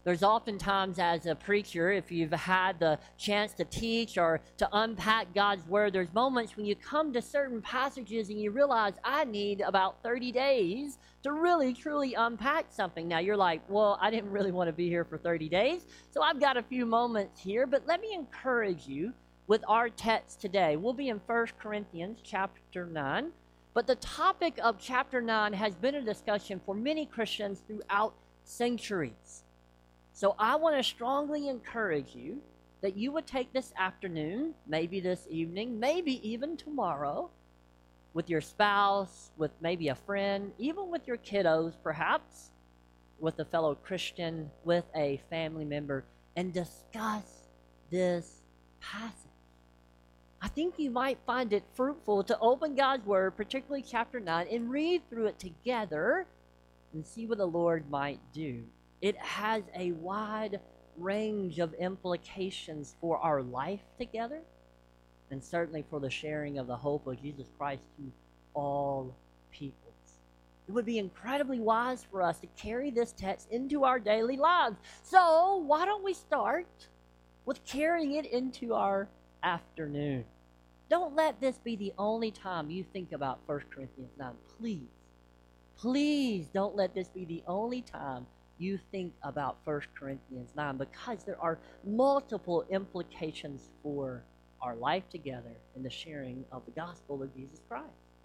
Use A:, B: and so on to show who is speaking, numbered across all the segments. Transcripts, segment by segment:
A: There's oftentimes, as a preacher, if you've had the chance to teach or to unpack God's Word, there's moments when you come to certain passages and you realize, I need about 30 days to really, truly unpack something. Now, you're like, well, I didn't really want to be here for 30 days, so I've got a few moments here. But let me encourage you with our text today. We'll be in 1 Corinthians chapter 9. But the topic of chapter 9 has been a discussion for many Christians throughout centuries. So I want to strongly encourage you that you would take this afternoon, maybe this evening, maybe even tomorrow, with your spouse, with maybe a friend, even with your kiddos perhaps, with a fellow Christian, with a family member, and discuss this passage. I think you might find it fruitful to open God's Word, particularly chapter 9, and read through it together and see what the Lord might do. It has a wide range of implications for our life together, and certainly for the sharing of the hope of Jesus Christ to all peoples. It would be incredibly wise for us to carry this text into our daily lives. So why don't we start with carrying it into our afternoon? Don't let this be the only time you think about 1 Corinthians 9. Please don't let this be the only time you think about 1 Corinthians 9, because there are multiple implications for our life together in the sharing of the gospel of Jesus Christ.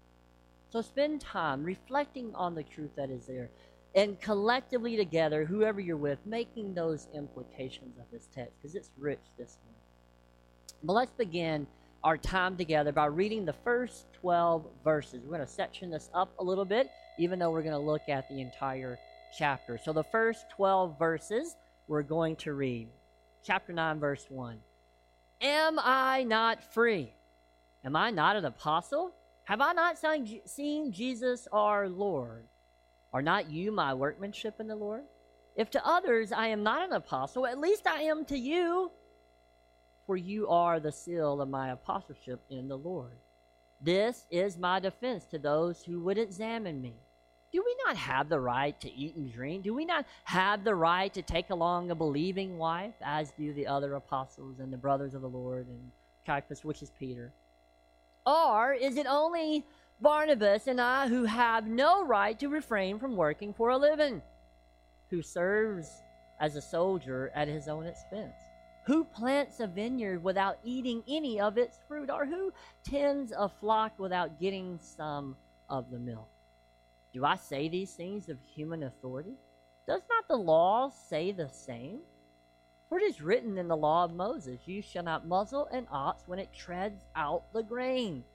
A: So spend time reflecting on the truth that is there, and collectively together, whoever you're with, making those implications of this text, because it's rich this morning. But let's begin our time together by reading the first 12 verses. We're going to section this up a little bit, even though we're going to look at the entire chapter. So the first 12 verses we're going to read. Chapter 9, verse 1. Am I not free? Am I not an apostle? Have I not seen Jesus our Lord? Are not you my workmanship in the Lord? If to others I am not an apostle, at least I am to you, for you are the seal of my apostleship in the Lord. This is my defense to those who would examine me. Do we not have the right to eat and drink? Do we not have the right to take along a believing wife, as do the other apostles and the brothers of the Lord and Cephas, which is Peter? Or is it only Barnabas and I who have no right to refrain from working for a living? Who serves as a soldier at his own expense? Who plants a vineyard without eating any of its fruit? Or who tends a flock without getting some of the milk? Do I say these things of human authority? Does not the law say the same? For it is written in the law of Moses, you shall not muzzle an ox when it treads out the grain.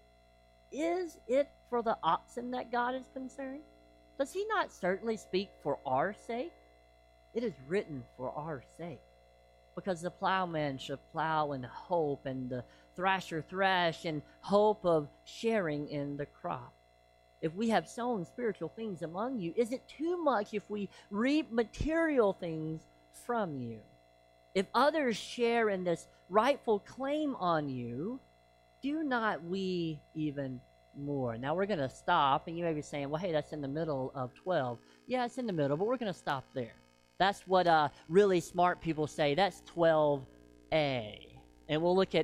A: Is it for the oxen that God is concerned? Does he not certainly speak for our sake? It is written for our sake. Because the plowman shall plow in hope, and the thrasher thrash in hope of sharing in the crop. If we have sown spiritual things among you, is it too much if we reap material things from you? If others share in this rightful claim on you, do not we even more? Now we're going to stop, and you may be saying, well, hey, that's in the middle of 12. Yeah, it's in the middle, but we're going to stop there. That's what really smart people say. That's 12a. And we'll look at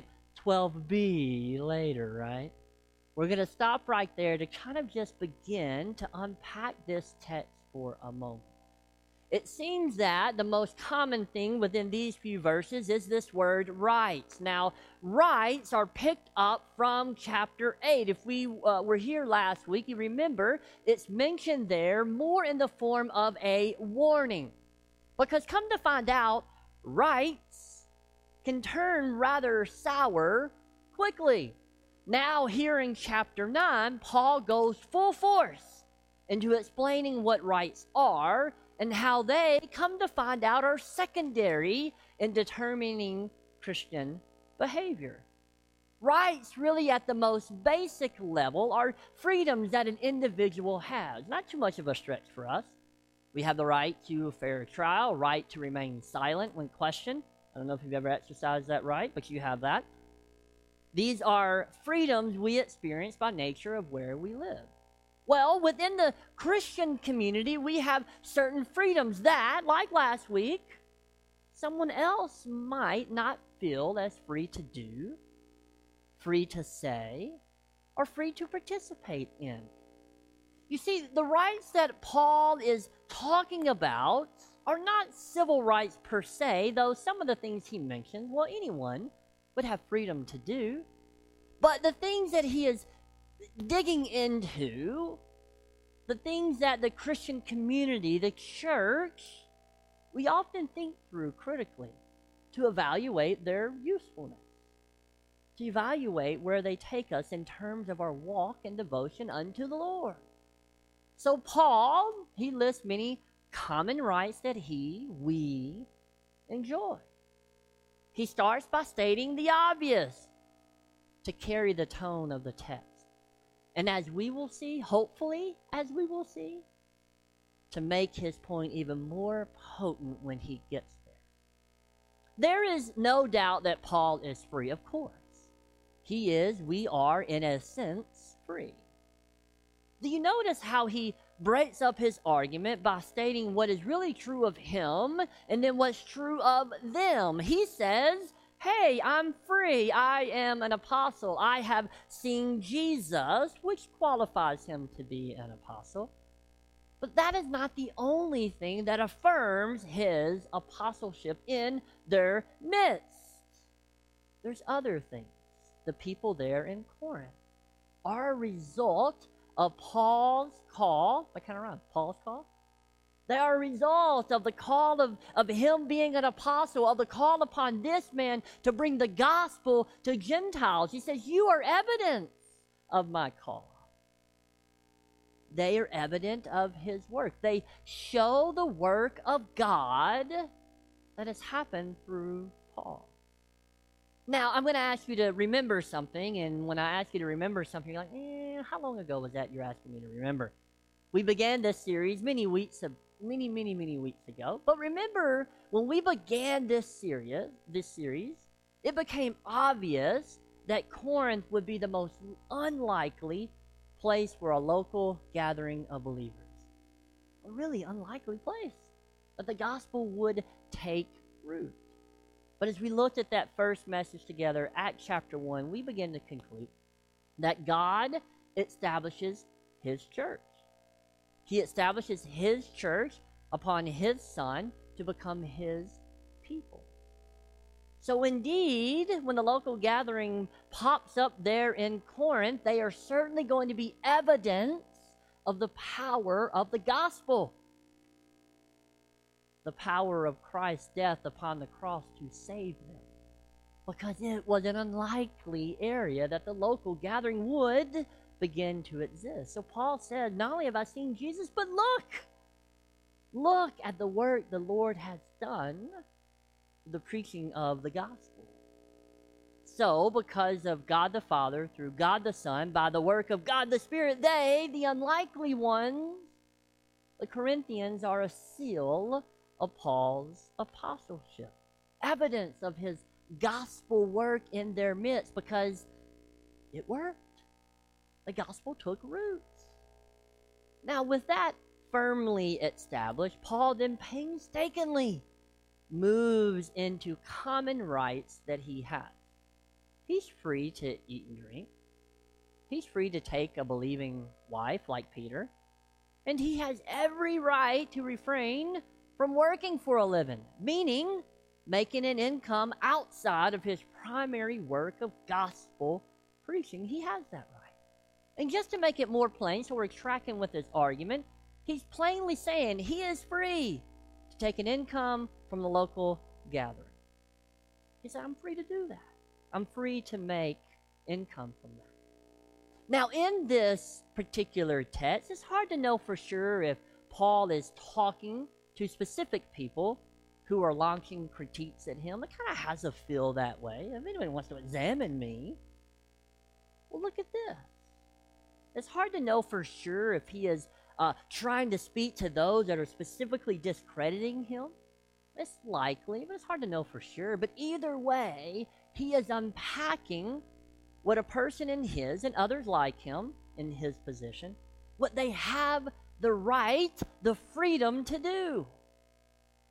A: 12b later, right? We're going to stop right there to kind of just begin to unpack this text for a moment. It seems that the most common thing within these few verses is this word rights. Now, rights are picked up from chapter 8. If we were here last week, you remember it's mentioned there more in the form of a warning. Because come to find out, rights can turn rather sour quickly. Now, here in chapter 9, Paul goes full force into explaining what rights are and how they, come to find out, are secondary in determining Christian behavior. Rights, really at the most basic level, are freedoms that an individual has. Not too much of a stretch for us. We have the right to a fair trial, right to remain silent when questioned. I don't know if you've ever exercised that right, but you have that. These are freedoms we experience by nature of where we live. Well, within the Christian community, we have certain freedoms that, like last week, someone else might not feel as free to do, free to say, or free to participate in. You see, the rights that Paul is talking about are not civil rights per se, though some of the things he mentions, well, anyone would have freedom to do. But the things that he is digging into, the things that the Christian community, the church, we often think through critically to evaluate their usefulness, to evaluate where they take us in terms of our walk and devotion unto the Lord. So Paul, he lists many common rights that we enjoy. He starts by stating the obvious to carry the tone of the text. And as we will see, hopefully, as we will see, to make his point even more potent when he gets there. There is no doubt that Paul is free, of course. We are, in a sense, free. Do you notice how he breaks up his argument by stating what is really true of him and then what's true of them? He says, hey, I'm free. I am an apostle. I have seen Jesus, which qualifies him to be an apostle. But that is not the only thing that affirms his apostleship in their midst. There's other things. The people there in Corinth are a result of Paul's call. That kind of rhymes. Paul's call? They are a result of the call of him being an apostle, of the call upon this man to bring the gospel to Gentiles. He says, you are evidence of my call. They are evident of his work. They show the work of God that has happened through Paul. Now, I'm going to ask you to remember something, and when I ask you to remember something, you're like, how long ago was that you're asking me to remember? We began this series many weeks ago. But remember, when we began this series, it became obvious that Corinth would be the most unlikely place for a local gathering of believers. A really unlikely place that the gospel would take root. But as we looked at that first message together, Acts chapter 1, we begin to conclude that God establishes his church. He establishes his church upon his Son to become his people. So indeed, when the local gathering pops up there in Corinth, they are certainly going to be evidence of the power of the gospel. The power of Christ's death upon the cross to save them. Because it was an unlikely area that the local gathering would begin to exist. So Paul said, not only have I seen Jesus, but look at the work the Lord has done, the preaching of the gospel. So, because of God the Father, through God the Son, by the work of God the Spirit, they, the unlikely ones, the Corinthians, are a seal of Paul's apostleship. Evidence of his gospel work in their midst, because it worked. The gospel took roots. Now, with that firmly established, Paul then painstakingly moves into common rights that he has. He's free to eat and drink. He's free to take a believing wife like Peter. And he has every right to refrain from working for a living, meaning making an income outside of his primary work of gospel preaching. He has that right. And just to make it more plain, so we're tracking with his argument, he's plainly saying he is free to take an income from the local gathering. He said, I'm free to do that. I'm free to make income from that. Now, in this particular text, it's hard to know for sure if Paul is talking to specific people who are launching critiques at him. It kind of has a feel that way. If anyone wants to examine me, well, look at this. It's hard to know for sure if he is trying to speak to those that are specifically discrediting him. It's likely, but it's hard to know for sure. But either way, he is unpacking what a person in his and others like him in his position, what they have the right, the freedom to do.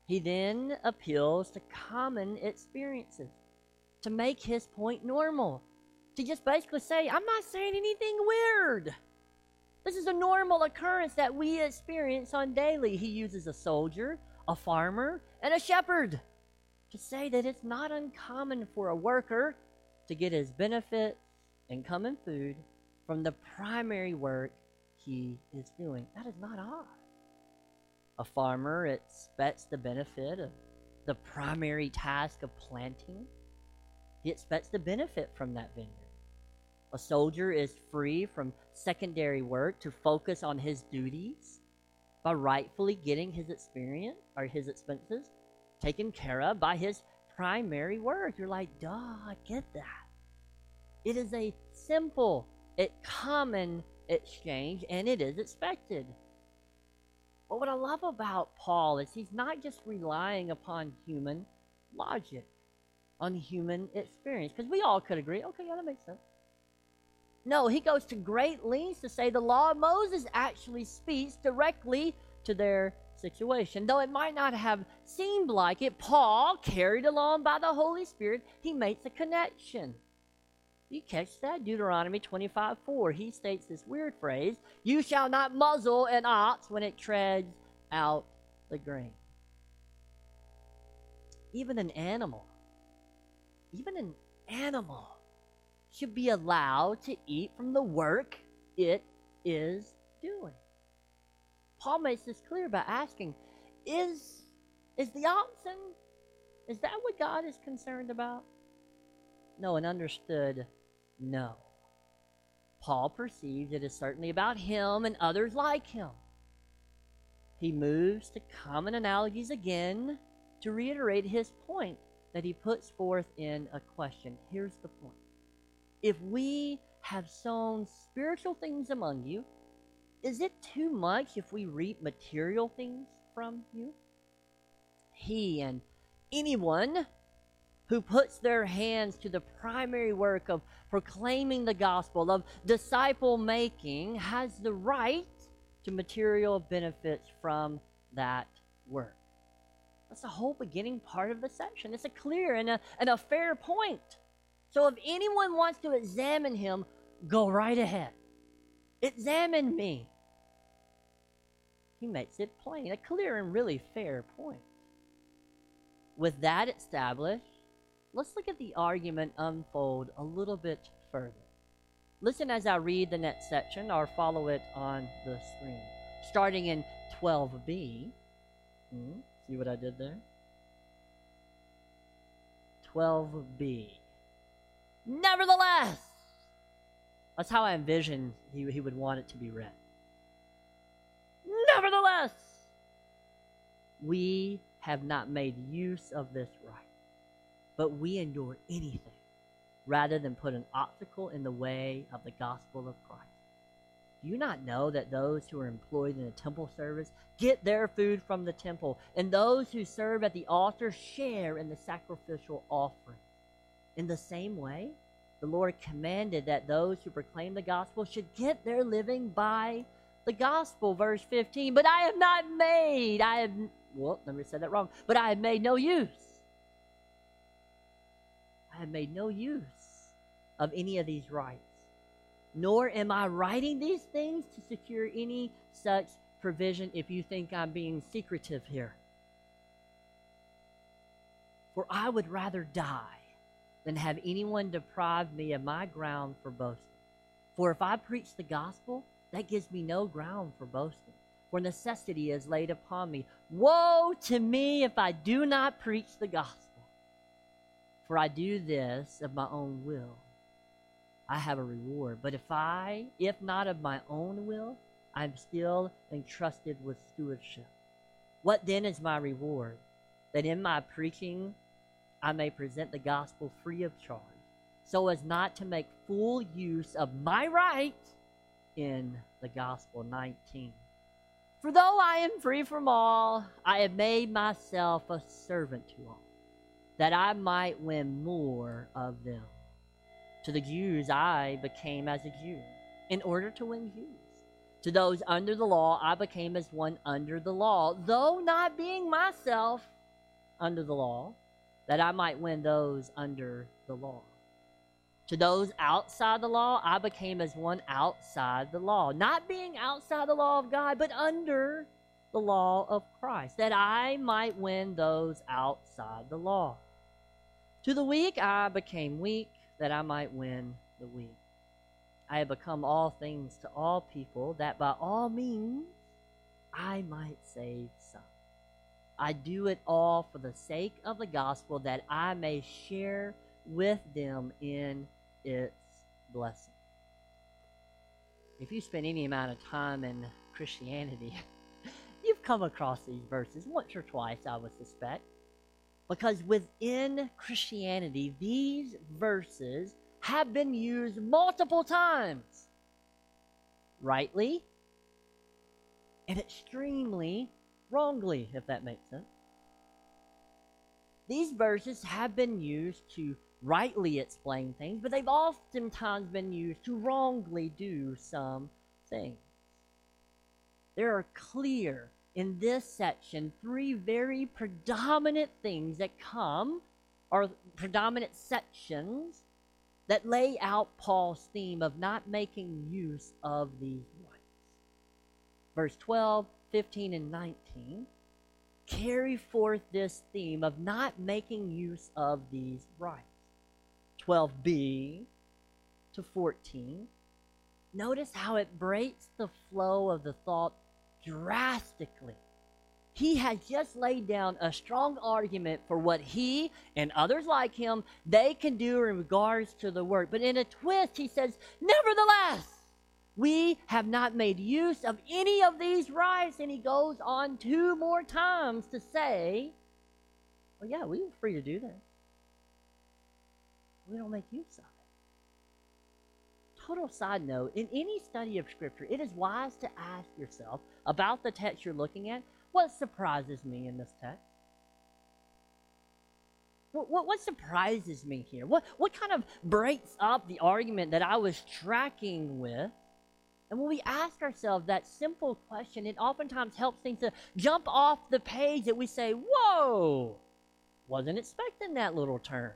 A: He then appeals to common experiences to make his point normal. To just basically say, I'm not saying anything weird. This is a normal occurrence that we experience on daily. He uses a soldier, a farmer, and a shepherd to say that it's not uncommon for a worker to get his benefits, income, and food from the primary work he is doing. That is not odd. A farmer expects the benefit of the primary task of planting. He expects the benefit from that vineyard. A soldier is free from secondary work to focus on his duties by rightfully getting his experience or his expenses taken care of by his primary work. You're like, duh, I get that. It is a simple, common exchange, and it is expected. But what I love about Paul is he's not just relying upon human logic, on human experience, because we all could agree, okay, yeah, that makes sense. No, he goes to great lengths to say the law of Moses actually speaks directly to their situation. Though it might not have seemed like it, Paul, carried along by the Holy Spirit, he makes a connection. You catch that? Deuteronomy 25:4. He states this weird phrase, you shall not muzzle an ox when it treads out the grain. Even an animal should be allowed to eat from the work it is doing. Paul makes this clear by asking, is the oxen, is that what God is concerned about? No, and understood, no. Paul perceives it is certainly about him and others like him. He moves to common analogies again to reiterate his point that he puts forth in a question. Here's the point. If we have sown spiritual things among you, is it too much if we reap material things from you? He and anyone who puts their hands to the primary work of proclaiming the gospel, of disciple making, has the right to material benefits from that work. That's the whole beginning part of the section. It's a clear and a fair point. So if anyone wants to examine him, go right ahead. Examine me. He makes it plain, a clear and really fair point. With that established, let's look at the argument unfold a little bit further. Listen as I read the next section, or follow it on the screen. Starting in 12b. See what I did there? 12b. Nevertheless. That's how I envision he would want it to be read. Nevertheless, we have not made use of this right, but we endure anything rather than put an obstacle in the way of the gospel of Christ. Do you not know that those who are employed in the temple service get their food from the temple, and those who serve at the altar share in the sacrificial offering? In the same way, the Lord commanded that those who proclaim the gospel should get their living by the gospel. Verse 15, but I have made no use. I have made no use of any of these rights, nor am I writing these things to secure any such provision, if you think I'm being secretive here. For I would rather die than have anyone deprive me of my ground for boasting. For if I preach the gospel, that gives me no ground for boasting, for necessity is laid upon me. Woe to me if I do not preach the gospel, for I do this of my own will. I have a reward, but if not of my own will, I am still entrusted with stewardship. What then is my reward? That in my preaching I may present the gospel free of charge, so as not to make full use of my right in the gospel. 19. For though I am free from all, I have made myself a servant to all, that I might win more of them. To the Jews I became as a Jew, in order to win Jews. To those under the law I became as one under the law, though not being myself under the law, that I might win those under the law. To those outside the law, I became as one outside the law, not being outside the law of God, but under the law of Christ, that I might win those outside the law. To the weak, I became weak, that I might win the weak. I have become all things to all people, that by all means I might save some. I do it all for the sake of the gospel, that I may share with them in its blessing. If you spend any amount of time in Christianity, you've come across these verses once or twice, I would suspect. Because within Christianity, these verses have been used multiple times, rightly and extremely wrongly, if that makes sense. These verses have been used to rightly explain things, but they've oftentimes been used to wrongly do some things. There are clear, in this section, three very predominant things that come, or predominant sections, that lay out Paul's theme of not making use of these rights. Verse 12, 15, and 19 carry forth this theme of not making use of these rights. 12b to 14. Notice how it breaks the flow of the thought drastically. He has just laid down a strong argument for what he and others like him, they can do in regards to the work. But in a twist, he says, nevertheless, we have not made use of any of these rights. And he goes on two more times to say, well, yeah, we were free to do that. We don't make use of it. Total side note, in any study of Scripture, it is wise to ask yourself about the text you're looking at, what surprises me in this text? What surprises me here? What kind of breaks up the argument that I was tracking with? And when we ask ourselves that simple question, it oftentimes helps things to jump off the page that we say, whoa, wasn't expecting that little turn.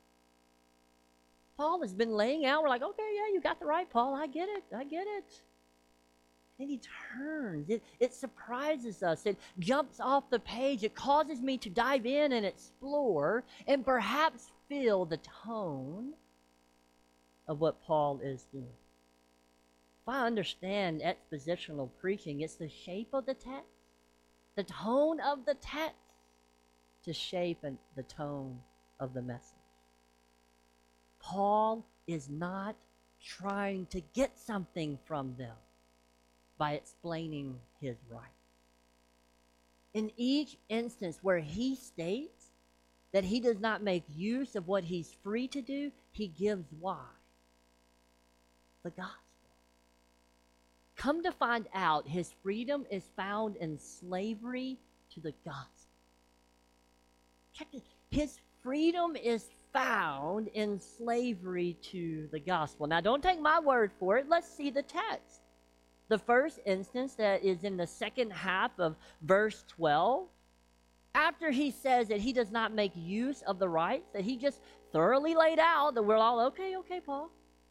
A: Paul has been laying out, we're like, okay, yeah, you got the right, Paul, I get it. And he turns, it surprises us, it jumps off the page, it causes me to dive in and explore and perhaps feel the tone of what Paul is doing. If I understand expositional preaching, it's the shape of the text, the tone of the text, to shape the tone of the message. Paul is not trying to get something from them by explaining his right. In each instance where he states that he does not make use of what he's free to do, he gives why. The gospel. Come to find out, his freedom is found in slavery to the gospel. Check this. His freedom is found in slavery to the gospel. Now, don't take my word for it. Let's see the text. The first instance that is in the second half of verse 12, after he says that he does not make use of the rights, that he just thoroughly laid out, that we're all, okay, Paul.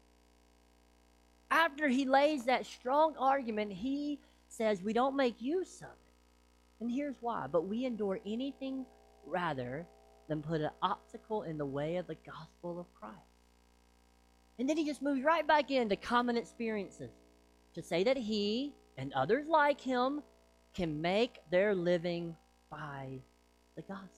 A: After he lays that strong argument, he says we don't make use of it. And here's why. But we endure anything rather than put an obstacle in the way of the gospel of Christ. And then he just moves right back into common experiences to say that he and others like him can make their living by the gospel.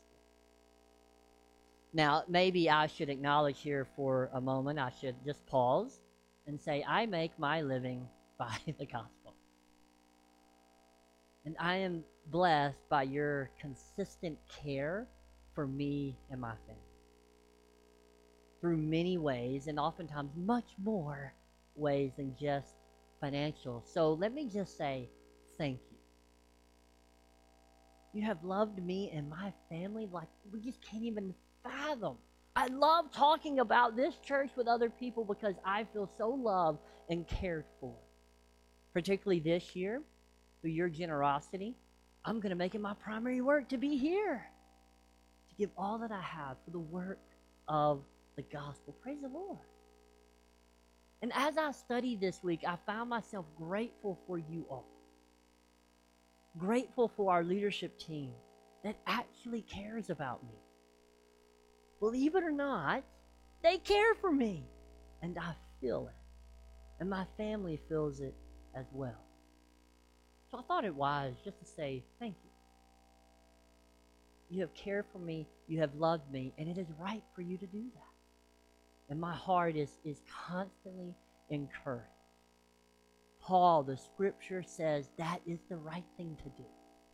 A: Now, maybe I should acknowledge here for a moment, I should just pause and say, I make my living by the gospel. And I am blessed by your consistent care for me and my family. Through many ways, and oftentimes much more ways than just financial. So let me just say thank you. You have loved me and my family like we just can't even fathom. I love talking about this church with other people because I feel so loved and cared for. Particularly this year, through your generosity, I'm going to make it my primary work to be here, to give all that I have for the work of the gospel. Praise the Lord. And as I studied this week, I found myself grateful for you all. Grateful for our leadership team that actually cares about me. Believe it or not, they care for me. And I feel it. And my family feels it as well. So I thought it wise just to say thank you. You have cared for me, you have loved me, and it is right for you to do that. And my heart is constantly encouraged. Paul, the scripture says that is the right thing to do.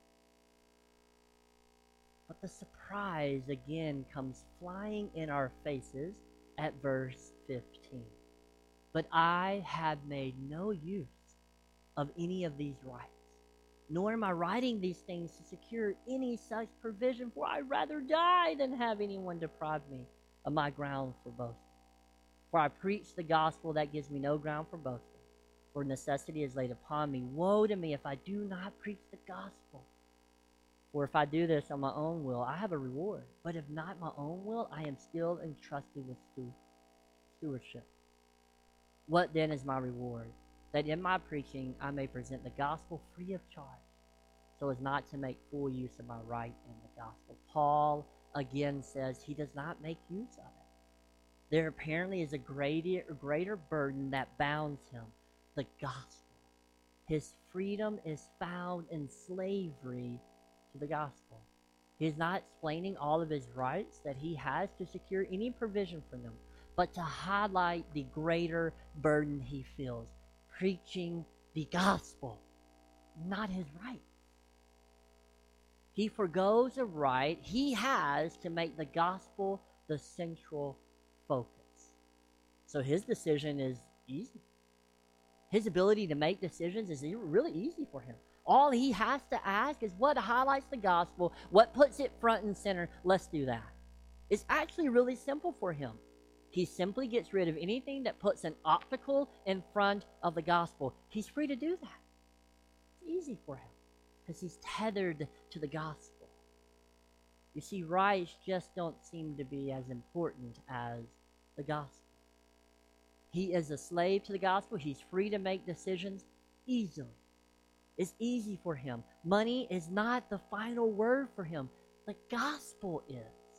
A: But the surprise again comes flying in our faces at verse 15. But I have made no use of any of these rights, nor am I writing these things to secure any such provision, for I'd rather die than have anyone deprive me of my ground for boasting. For I preach the gospel, that gives me no ground for boasting, for necessity is laid upon me. Woe to me if I do not preach the gospel. For if I do this on my own will, I have a reward. But if not my own will, I am still entrusted with stewardship. What then is my reward? That in my preaching I may present the gospel free of charge, so as not to make full use of my right in the gospel. Paul again says he does not make use of it. There apparently is a greater burden that bounds him, the gospel. His freedom is found in slavery to the gospel. He is not explaining all of his rights that he has to secure any provision for them, but to highlight the greater burden he feels, preaching the gospel, not his right. He forgoes a right he has to make the gospel the central focus. So his decision is easy. His ability to make decisions is really easy for him. All he has to ask is what highlights the gospel, what puts it front and center. Let's do that. It's actually really simple for him. He simply gets rid of anything that puts an obstacle in front of the gospel. He's free to do that. It's easy for him because he's tethered to the gospel. You see, rights just don't seem to be as important as the gospel. He is a slave to the gospel. He's free to make decisions easily. It's easy for him. Money is not the final word for him. The gospel is.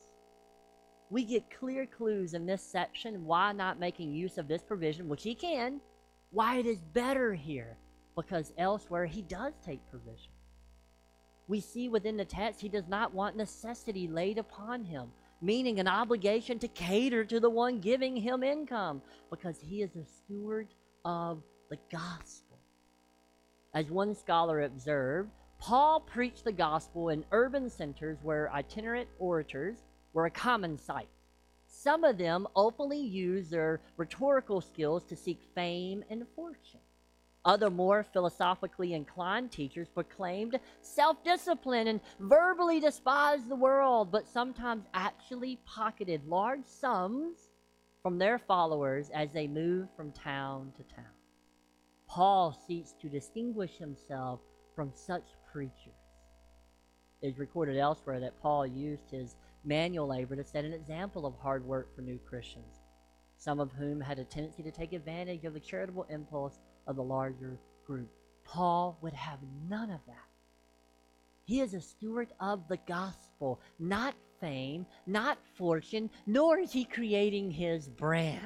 A: We get clear clues in this section why not making use of this provision, which he can, why it is better here, because elsewhere he does take provision. We see within the text he does not want necessity laid upon him, meaning an obligation to cater to the one giving him income, because he is a steward of the gospel. As one scholar observed, Paul preached the gospel in urban centers where itinerant orators were a common sight. Some of them openly used their rhetorical skills to seek fame and fortune. Other more philosophically inclined teachers proclaimed self-discipline and verbally despised the world, but sometimes actually pocketed large sums from their followers as they moved from town to town. Paul seeks to distinguish himself from such preachers. It is recorded elsewhere that Paul used his manual labor to set an example of hard work for new Christians, some of whom had a tendency to take advantage of the charitable impulse of the larger group. Paul would have none of that. He is a steward of the gospel, not fame, not fortune, nor is he creating his brand.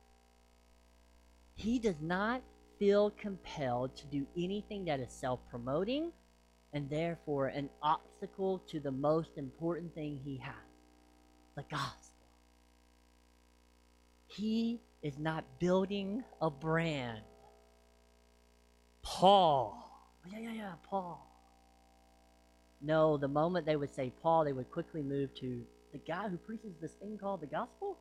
A: He does not feel compelled to do anything that is self-promoting and therefore an obstacle to the most important thing he has, the gospel. He is not building a brand. Paul. Paul. No, the moment they would say Paul, they would quickly move to the guy who preaches this thing called the gospel.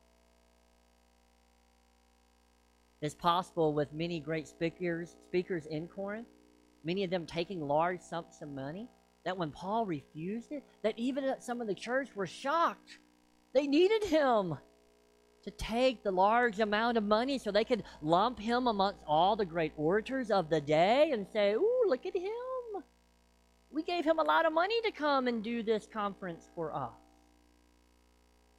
A: It's possible with many great speakers in Corinth, many of them taking large sums of money, that when Paul refused it, that even some of the church were shocked. They needed him to take the large amount of money so they could lump him amongst all the great orators of the day and say, ooh, look at him. We gave him a lot of money to come and do this conference for us.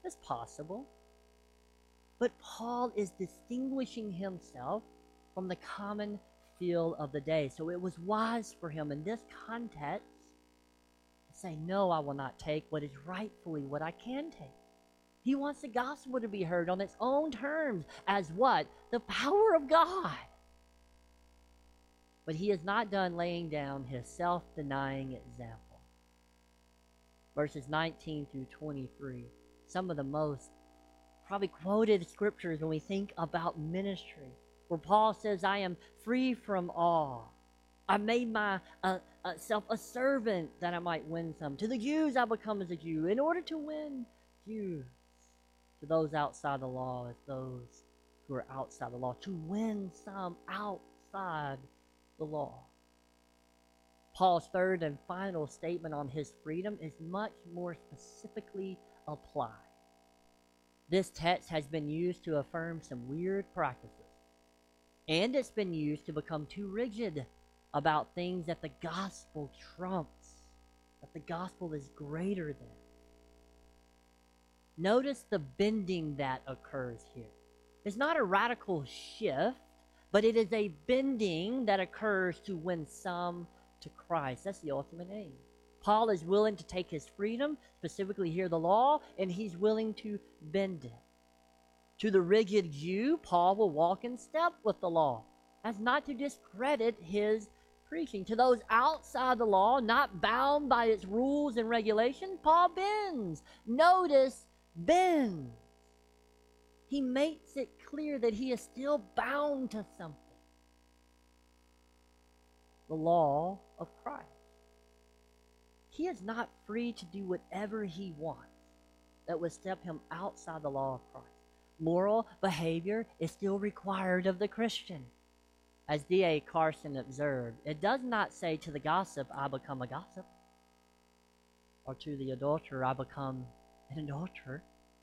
A: It's possible. But Paul is distinguishing himself from the common feel of the day. So it was wise for him in this context to say, no, I will not take what is rightfully what I can take. He wants the gospel to be heard on its own terms as what? The power of God. But he is not done laying down his self-denying example. Verses 19 through 23, some of the most probably quoted scriptures when we think about ministry, where Paul says, I am free from all. I made myself a servant that I might win some. To the Jews I become as a Jew in order to win Jews. To those outside the law as those who are outside the law. To win some outside the law. Paul's third and final statement on his freedom is much more specifically applied. This text has been used to affirm some weird practices. And it's been used to become too rigid about things that the gospel trumps, that the gospel is greater than. Notice the bending that occurs here. It's not a radical shift, but it is a bending that occurs to win some to Christ. That's the ultimate aim. Paul is willing to take his freedom, specifically here the law, and he's willing to bend it. To the rigid Jew, Paul will walk in step with the law, as not to discredit his preaching. To those outside the law, not bound by its rules and regulations, Paul bends. Notice, bends. He makes it clear that he is still bound to something. The law of Christ. He is not free to do whatever he wants that would step him outside the law of Christ. Moral behavior is still required of the Christian. As D.A. Carson observed, it does not say to the gossip, I become a gossip, or to the adulterer, I become an adulterer.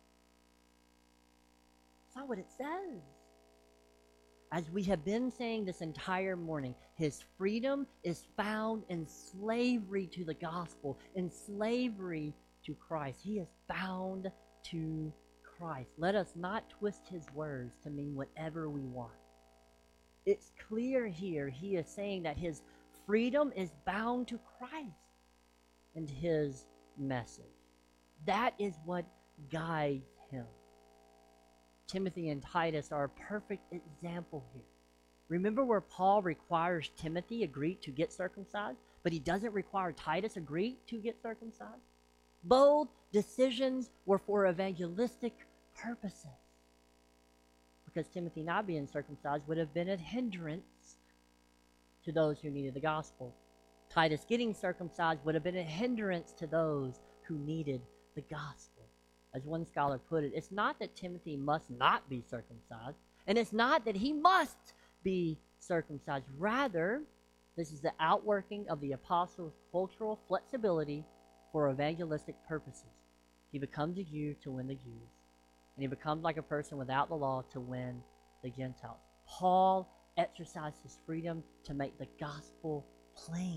A: That's not what it says. As we have been saying this entire morning, his freedom is found in slavery to the gospel, in slavery to Christ. He is bound to Christ. Let us not twist his words to mean whatever we want. It's clear here he is saying that his freedom is bound to Christ and his message. That is what guides him. Timothy and Titus are a perfect example here. Remember where Paul requires Timothy, a Greek, to get circumcised, but he doesn't require Titus, a Greek, to get circumcised? Both decisions were for evangelistic purposes. Because Timothy not being circumcised would have been a hindrance to those who needed the gospel. Titus getting circumcised would have been a hindrance to those who needed the gospel. As one scholar put it, it's not that Timothy must not be circumcised, and it's not that he must be circumcised. Rather, this is the outworking of the apostles' cultural flexibility for evangelistic purposes. He becomes a Jew to win the Jews, and he becomes like a person without the law to win the Gentiles. Paul exercised his freedom to make the gospel plain.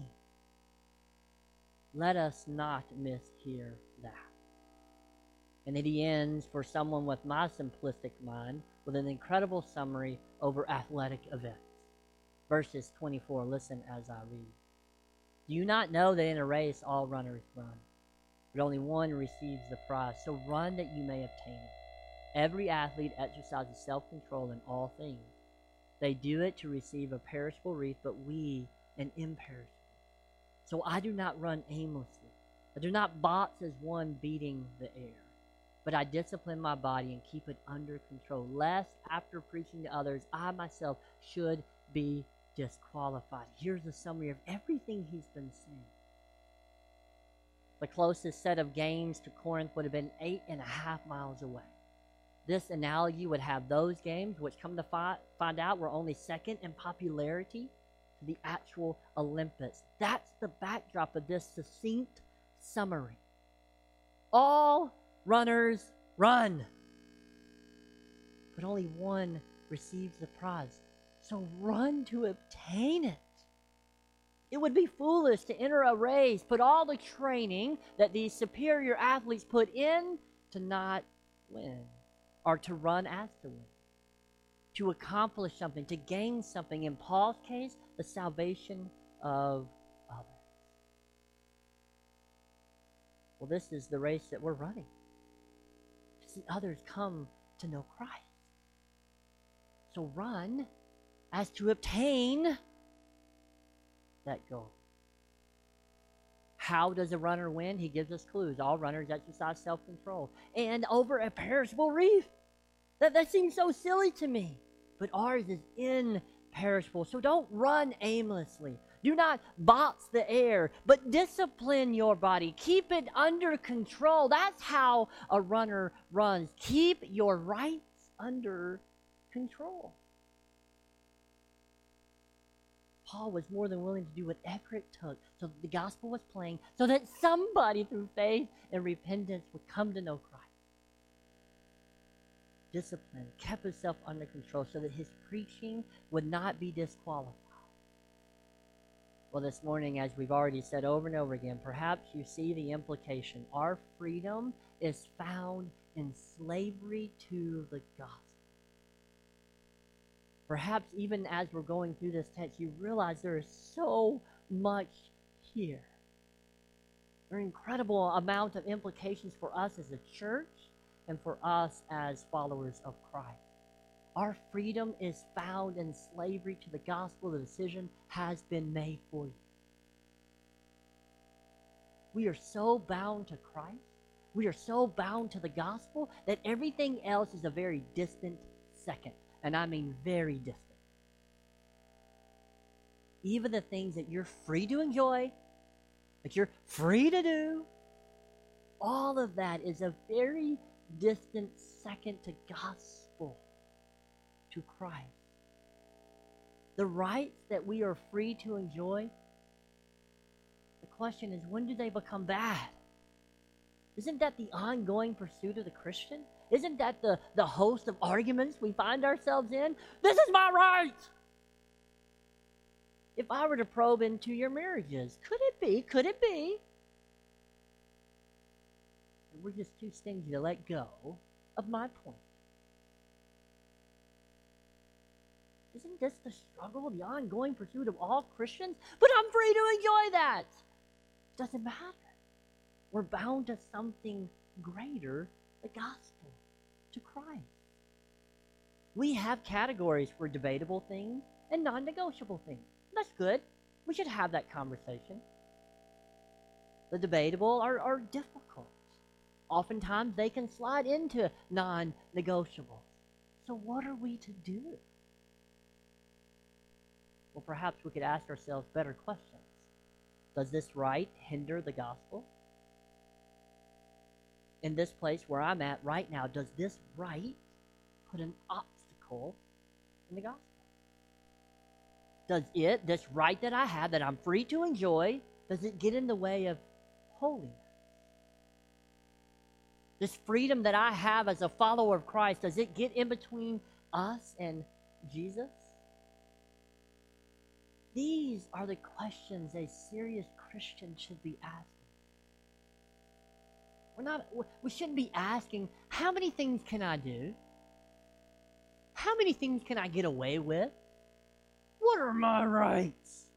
A: Let us not mishear that. And then he ends, for someone with my simplistic mind, with an incredible summary over athletic events. Verses 24, listen as I read. Do you not know that in a race all runners run, but only one receives the prize? So run that you may obtain it. Every athlete exercises self-control in all things. They do it to receive a perishable wreath, but we an imperishable. So I do not run aimlessly. I do not box as one beating the air. But I discipline my body and keep it under control, lest after preaching to others, I myself should be disqualified. Here's a summary of everything he's been saying. The closest set of games to Corinth would have been 8.5 miles away. This analogy would have those games, which come to find out were only second in popularity to the actual Olympics. That's the backdrop of this succinct summary. All runners run, but only one receives the prize. So run to obtain it. It would be foolish to enter a race, put all the training that these superior athletes put in to not win, or to run as to win, to accomplish something, to gain something. In Paul's case, the salvation of others. Well, this is the race that we're running. To see others come to know Christ. So run as to obtain that goal. How does a runner win? He gives us clues. All runners exercise self-control. And over a perishable wreath. That seems so silly to me. But ours is imperishable. So don't run aimlessly. Do not box the air, but discipline your body. Keep it under control. That's how a runner runs. Keep your rights under control. Paul was more than willing to do whatever it took so the gospel was plain, so that somebody through faith and repentance would come to know Christ. Discipline, kept himself under control so that his preaching would not be disqualified. Well, this morning, as we've already said over and over again, perhaps you see the implication. Our freedom is found in slavery to the gospel. Perhaps even as we're going through this text, you realize there is so much here. There are incredible amount of implications for us as a church and for us as followers of Christ. Our freedom is found in slavery to the gospel. The decision has been made for you. We are so bound to Christ. We are so bound to the gospel that everything else is a very distant second. And I mean very distant. Even the things that you're free to enjoy, that you're free to do, all of that is a very distant second to gospel, to Christ. The rights that we are free to enjoy, the question is, when do they become bad? Isn't that the ongoing pursuit of the Christian? Isn't that the host of arguments we find ourselves in? This is my right! If I were to probe into your marriages, could it be? And we're just too stingy to let go of my point. Isn't this the struggle, the ongoing pursuit of all Christians? But I'm free to enjoy that. It doesn't matter. We're bound to something greater, the gospel, to Christ. We have categories for debatable things and non-negotiable things. That's good. We should have that conversation. The debatable are difficult. Oftentimes they can slide into non-negotiables. So what are we to do? Well, perhaps we could ask ourselves better questions. Does this right hinder the gospel? In this place where I'm at right now, does this right put an obstacle in the gospel? Does this right that I have, that I'm free to enjoy, does it get in the way of holiness? This freedom that I have as a follower of Christ, does it get in between us and Jesus? These are the questions a serious Christian should be asking. We shouldn't be asking, how many things can I do? How many things can I get away with? What are my rights?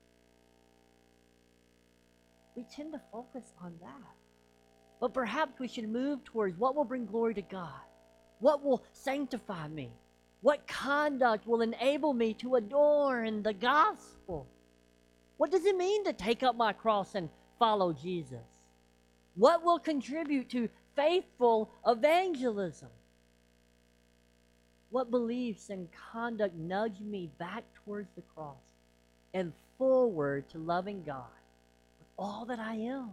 A: We tend to focus on that. But perhaps we should move towards what will bring glory to God. What will sanctify me? What conduct will enable me to adorn the gospel? What does it mean to take up my cross and follow Jesus? What will contribute to faithful evangelism? What beliefs and conduct nudge me back towards the cross and forward to loving God with all that I am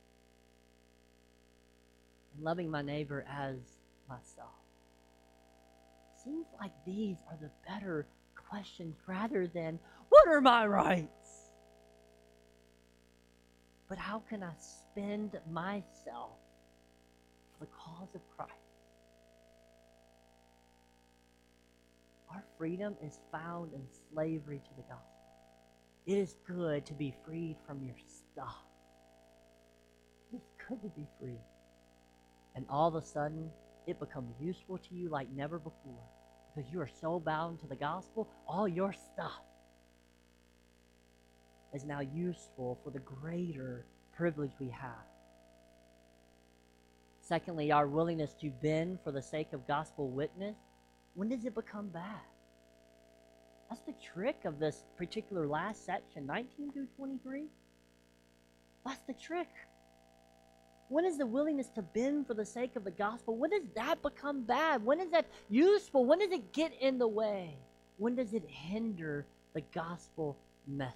A: and loving my neighbor as myself? Seems like these are the better questions rather than, what are my rights? But how can I spend myself for the cause of Christ? Our freedom is found in slavery to the gospel. It is good to be freed from your stuff. It is good to be free. And all of a sudden, it becomes useful to you like never before because you are so bound to the gospel. All your stuff is now useful for the greater privilege we have. Secondly, our willingness to bend for the sake of gospel witness, when does it become bad? That's the trick of this particular last section, 19 through 23. That's the trick. When is the willingness to bend for the sake of the gospel, when does that become bad? When is that useful? When does it get in the way? When does it hinder the gospel message?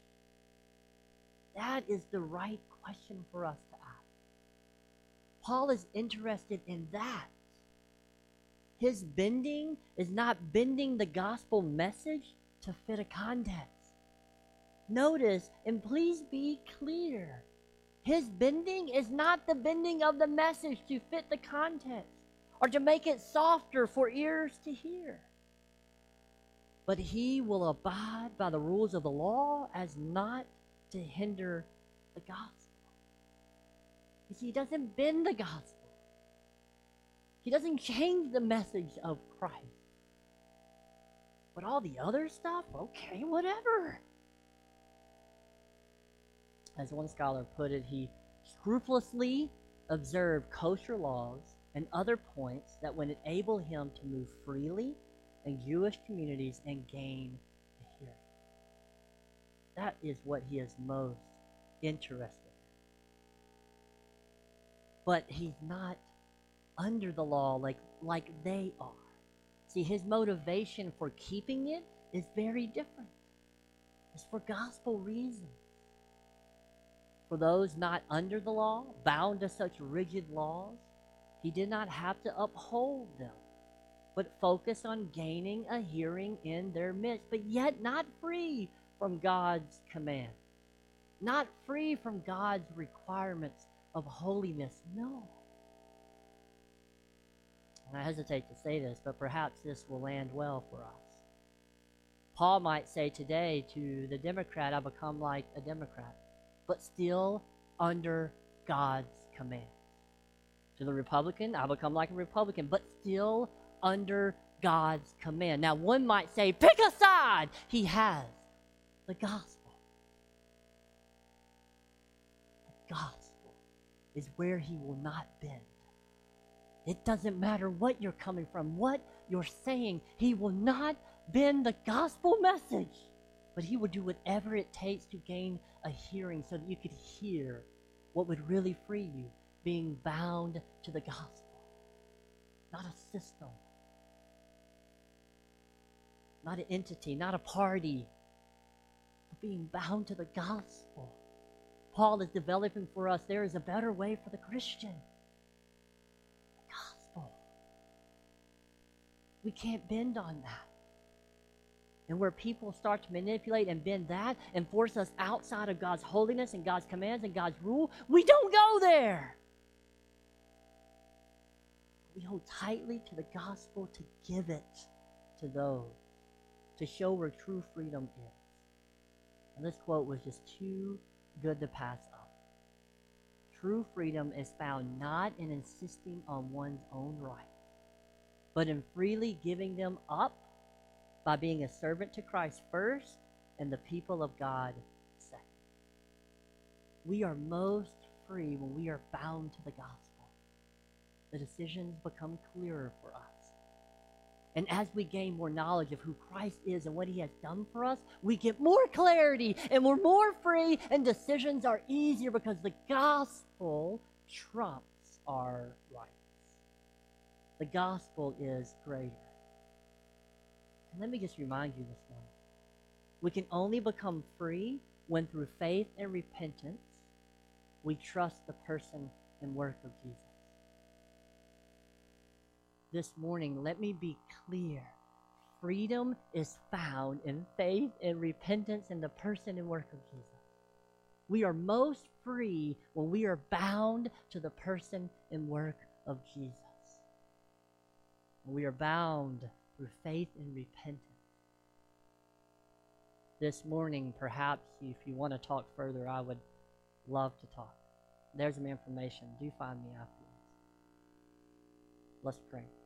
A: That is the right question for us to ask. Paul is interested in that. His bending is not bending the gospel message to fit a context. Notice, and please be clear, his bending is not the bending of the message to fit the context or to make it softer for ears to hear. But he will abide by the rules of the law as not to hinder the gospel. You see, he doesn't bend the gospel. He doesn't change the message of Christ. But all the other stuff, okay, whatever. As one scholar put it, he scrupulously observed kosher laws and other points that would enable him to move freely in Jewish communities and gain a hearing. That is what he is most interested in. But he's not under the law like they are. See, his motivation for keeping it is very different. It's for gospel reasons. For those not under the law, bound to such rigid laws, he did not have to uphold them, but focus on gaining a hearing in their midst, but yet not free from God's command, not free from God's requirements of holiness. No. And I hesitate to say this, but perhaps this will land well for us. Paul might say today to the Democrat, I become like a Democrat, but still under God's command. To the Republican, I become like a Republican, but still under God's command. Now, one might say, pick a side. He has the gospel. The gospel is where he will not bend. It doesn't matter what you're coming from, what you're saying. He will not bend the gospel message, but he will do whatever it takes to gain a hearing so that you could hear what would really free you, being bound to the gospel. Not a system, not an entity, not a party, but being bound to the gospel. Paul is developing for us, there is a better way for the Christian. The gospel. We can't bend on that. And where people start to manipulate and bend that and force us outside of God's holiness and God's commands and God's rule, we don't go there. We hold tightly to the gospel to give it to those, to show where true freedom is. And this quote was just too good to pass up. True freedom is found not in insisting on one's own rights, but in freely giving them up by being a servant to Christ first and the people of God second. We are most free when we are bound to the gospel. The decisions become clearer for us. And as we gain more knowledge of who Christ is and what he has done for us, we get more clarity and we're more free and decisions are easier because the gospel trumps our rights. The gospel is greater. And let me just remind you this morning, we can only become free when through faith and repentance, we trust the person and work of Jesus. This morning, let me be clear. Freedom is found in faith and repentance in the person and work of Jesus. We are most free when we are bound to the person and work of Jesus. We are bound through faith and repentance. This morning, perhaps, if you want to talk further, I would love to talk. There's some information. Do find me afterwards. Let's pray.